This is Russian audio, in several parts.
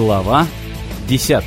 Глава 10.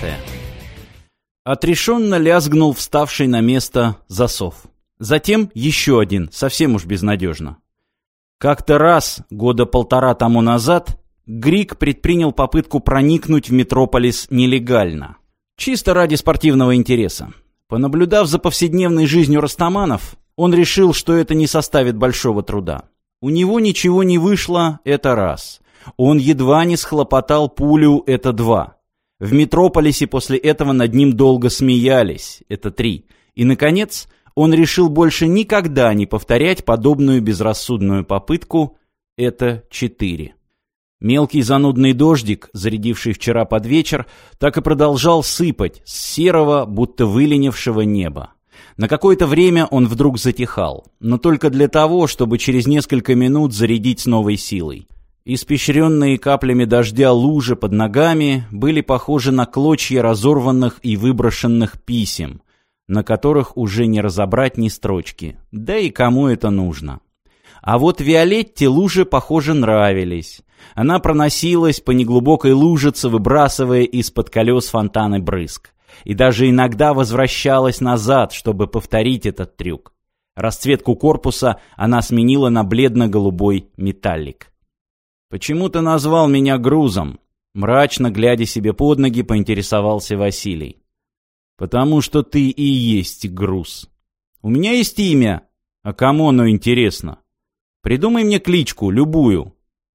Отрешенно лязгнул вставший на место засов. Затем еще один, совсем уж безнадежно. Как-то раз, года полтора тому назад, Грик предпринял попытку проникнуть в Метрополис нелегально. Чисто ради спортивного интереса. Понаблюдав за повседневной жизнью растаманов, он решил, что это не составит большого труда. У него ничего не вышло, это раз. Он едва не схлопотал пулю, это два. В Метрополисе после этого над ним долго смеялись, это три. И, наконец, он решил больше никогда не повторять подобную безрассудную попытку, это четыре. Мелкий занудный дождик, зарядивший вчера под вечер, так и продолжал сыпать с серого, будто выленившего неба. На какое-то время он вдруг затихал, но только для того, чтобы через несколько минут зарядить с новой силой. Испещренные каплями дождя лужи под ногами были похожи на клочья разорванных и выброшенных писем, на которых уже не разобрать ни строчки. Да и кому это нужно? А вот Виолетте лужи, похоже, нравились. Она проносилась по неглубокой лужице, выбрасывая из-под колес фонтаны брызг. И даже иногда возвращалась назад, чтобы повторить этот трюк. Расцветку корпуса она сменила на бледно-голубой металлик. «Почему ты назвал меня грузом?» Мрачно, глядя себе под ноги, поинтересовался Василий. «Потому что ты и есть груз. У меня есть имя. А кому оно интересно? Придумай мне кличку, любую.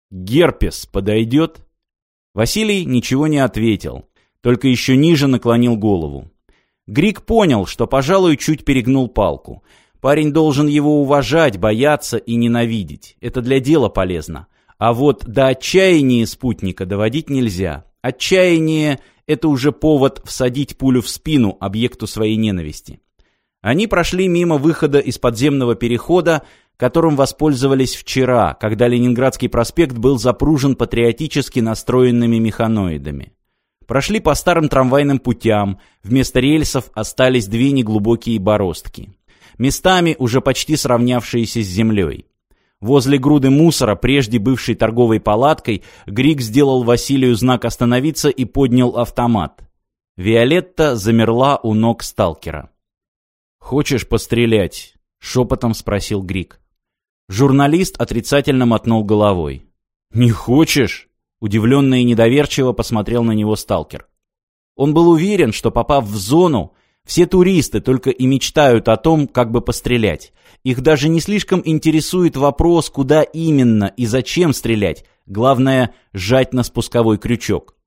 Герпес подойдет?» Василий ничего не ответил, только еще ниже наклонил голову. Грик понял, что, пожалуй, чуть перегнул палку. Парень должен его уважать, бояться и ненавидеть. Это для дела полезно. А вот до отчаяния спутника доводить нельзя. Отчаяние — это уже повод всадить пулю в спину объекту своей ненависти. Они прошли мимо выхода из подземного перехода, которым воспользовались вчера, когда Ленинградский проспект был запружен патриотически настроенными механоидами. Прошли по старым трамвайным путям, вместо рельсов остались две неглубокие бороздки. Местами уже почти сравнявшиеся с землей. Возле груды мусора, прежде бывшей торговой палаткой, Грик сделал Василию знак остановиться и поднял автомат. Виолетта замерла у ног сталкера. «Хочешь пострелять?» — шепотом спросил Грик. Журналист отрицательно мотнул головой. «Не хочешь?» — удивленно и недоверчиво посмотрел на него сталкер. Он был уверен, что, попав в зону, все туристы только и мечтают о том, как бы пострелять. Их даже не слишком интересует вопрос, куда именно и зачем стрелять. Главное — жать на спусковой крючок.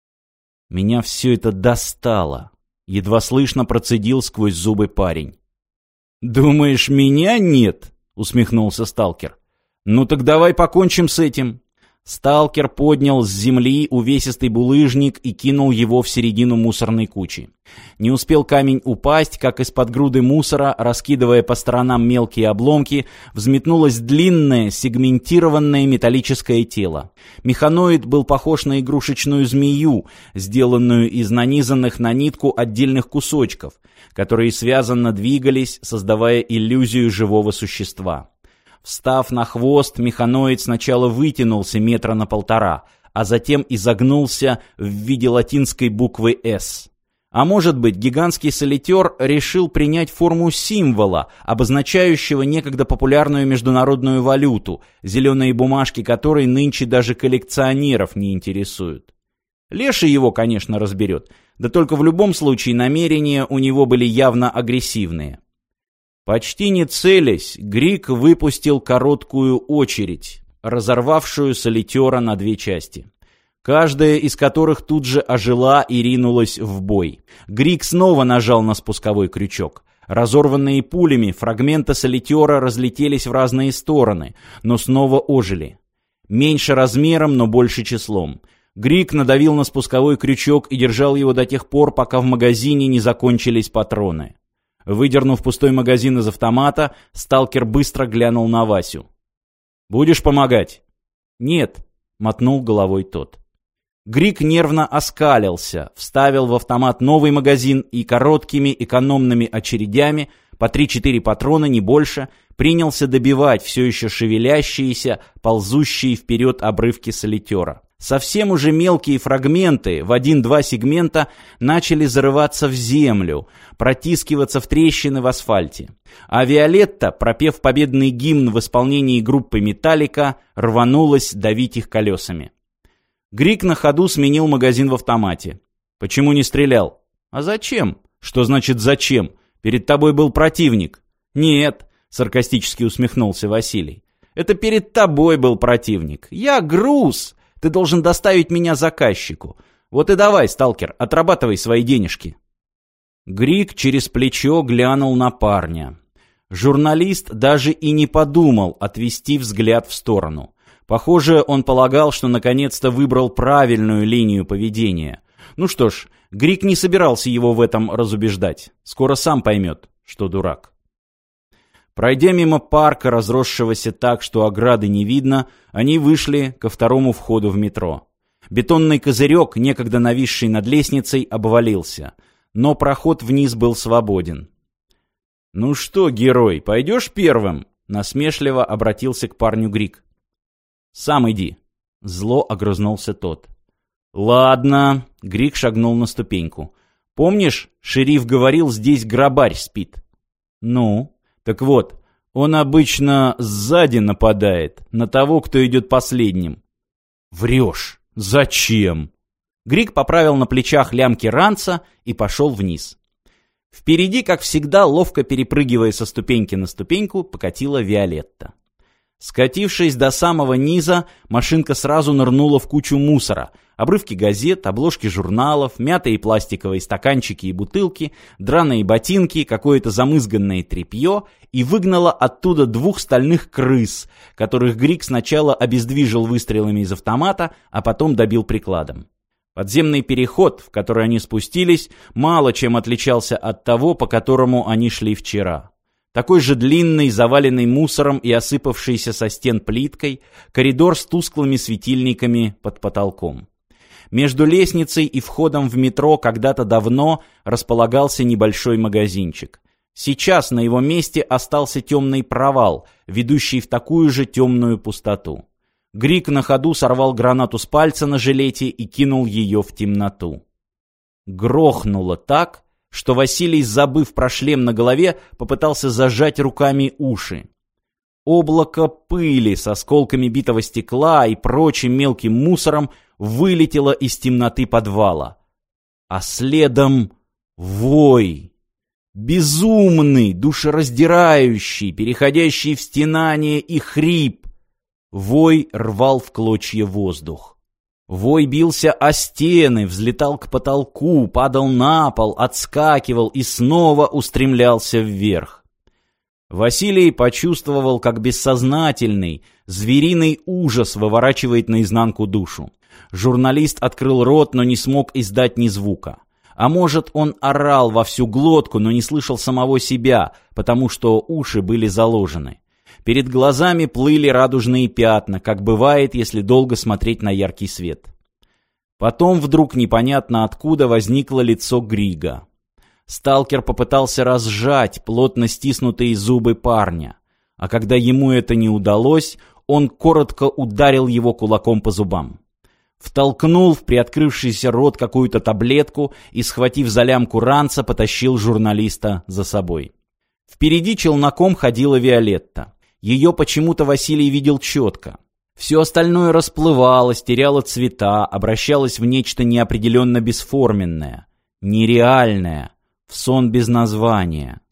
«Меня все это достало», — едва слышно процедил сквозь зубы парень. «Думаешь, меня нет?» — усмехнулся сталкер. «Ну так давай покончим с этим». Сталкер поднял с земли увесистый булыжник и кинул его в середину мусорной кучи. Не успел камень упасть, как из-под груды мусора, раскидывая по сторонам мелкие обломки, взметнулось длинное, сегментированное металлическое тело. Механоид был похож на игрушечную змею, сделанную из нанизанных на нитку отдельных кусочков, которые связанно двигались, создавая иллюзию живого существа. Встав на хвост, механоид сначала вытянулся метра на полтора, а затем изогнулся в виде латинской буквы «С». А может быть, гигантский солитер решил принять форму символа, обозначающего некогда популярную международную валюту, зеленые бумажки которой нынче даже коллекционеров не интересуют. Леший его, конечно, разберет, да только в любом случае намерения у него были явно агрессивные. Почти не целясь, Грик выпустил короткую очередь, разорвавшую солитера на две части, каждая из которых тут же ожила и ринулась в бой. Грик снова нажал на спусковой крючок. Разорванные пулями, фрагменты солитера разлетелись в разные стороны, но снова ожили. Меньше размером, но больше числом. Грик надавил на спусковой крючок и держал его до тех пор, пока в магазине не закончились патроны. Выдернув пустой магазин из автомата, сталкер быстро глянул на Васю. «Будешь помогать?» «Нет», — мотнул головой тот. Грик нервно оскалился, вставил в автомат новый магазин и короткими экономными очередями, по 3-4 патрона, не больше, принялся добивать все еще шевелящиеся, ползущие вперед обрывки солитера. Совсем уже мелкие фрагменты в 1-2 сегмента начали зарываться в землю, протискиваться в трещины в асфальте. А Виолетта, пропев победный гимн в исполнении группы «Металлика», рванулась давить их колесами. Грик на ходу сменил магазин в автомате. «Почему не стрелял?» «А зачем?» «Что значит «зачем»? Перед тобой был противник». «Нет», — саркастически усмехнулся Василий. «Это перед тобой был противник. Я груз. Ты должен доставить меня заказчику. Вот и давай, сталкер, отрабатывай свои денежки». Грик через плечо глянул на парня. Журналист даже и не подумал отвести взгляд в сторону. Похоже, он полагал, что наконец-то выбрал правильную линию поведения. Ну что ж, Грик не собирался его в этом разубеждать. Скоро сам поймет, что дурак. Пройдя мимо парка, разросшегося так, что ограды не видно, они вышли ко второму входу в метро. Бетонный козырек, некогда нависший над лестницей, обвалился, но проход вниз был свободен. «Ну что, герой, пойдешь первым?» — насмешливо обратился к парню Грик. «Сам иди», — зло огрызнулся тот. «Ладно», — Грик шагнул на ступеньку. «Помнишь, шериф говорил, здесь грабарь спит?» «Ну?» «Так вот, он обычно сзади нападает, на того, кто идет последним». «Врешь! Зачем?» Грик поправил на плечах лямки ранца и пошел вниз. Впереди, как всегда, ловко перепрыгивая со ступеньки на ступеньку, покатила Виолетта. Скатившись до самого низа, машинка сразу нырнула в кучу мусора. Обрывки газет, обложки журналов, мятые пластиковые стаканчики и бутылки, драные ботинки, какое-то замызганное тряпье, и выгнала оттуда 2 стальных крыс, которых Грик сначала обездвижил выстрелами из автомата, а потом добил прикладом. Подземный переход, в который они спустились, мало чем отличался от того, по которому они шли вчера. Такой же длинный, заваленный мусором и осыпавшийся со стен плиткой, коридор с тусклыми светильниками под потолком. Между лестницей и входом в метро когда-то давно располагался небольшой магазинчик. Сейчас на его месте остался темный провал, ведущий в такую же темную пустоту. Грик на ходу сорвал гранату с пальца на жилете и кинул ее в темноту. Грохнуло так, что Василий, забыв про шлем на голове, попытался зажать руками уши. Облако пыли с осколками битого стекла и прочим мелким мусором вылетело из темноты подвала. А следом вой. Безумный, душераздирающий, переходящий в стенание и хрип. Вой рвал в клочья воздух. Вой бился о стены, взлетал к потолку, падал на пол, отскакивал и снова устремлялся вверх. Василий почувствовал, как бессознательный, звериный ужас выворачивает наизнанку душу. Журналист открыл рот, но не смог издать ни звука. А может, он орал во всю глотку, но не слышал самого себя, потому что уши были заложены. Перед глазами плыли радужные пятна, как бывает, если долго смотреть на яркий свет. Потом вдруг непонятно откуда возникло лицо Грига. Сталкер попытался разжать плотно стиснутые зубы парня, а когда ему это не удалось, он коротко ударил его кулаком по зубам. Втолкнул в приоткрывшийся рот какую-то таблетку и, схватив за лямку ранца, потащил журналиста за собой. Впереди челноком ходила Виолетта. Ее почему-то Василий видел четко. Все остальное расплывалось, теряло цвета, обращалось в нечто неопределенно бесформенное, нереальное, в сон без названия.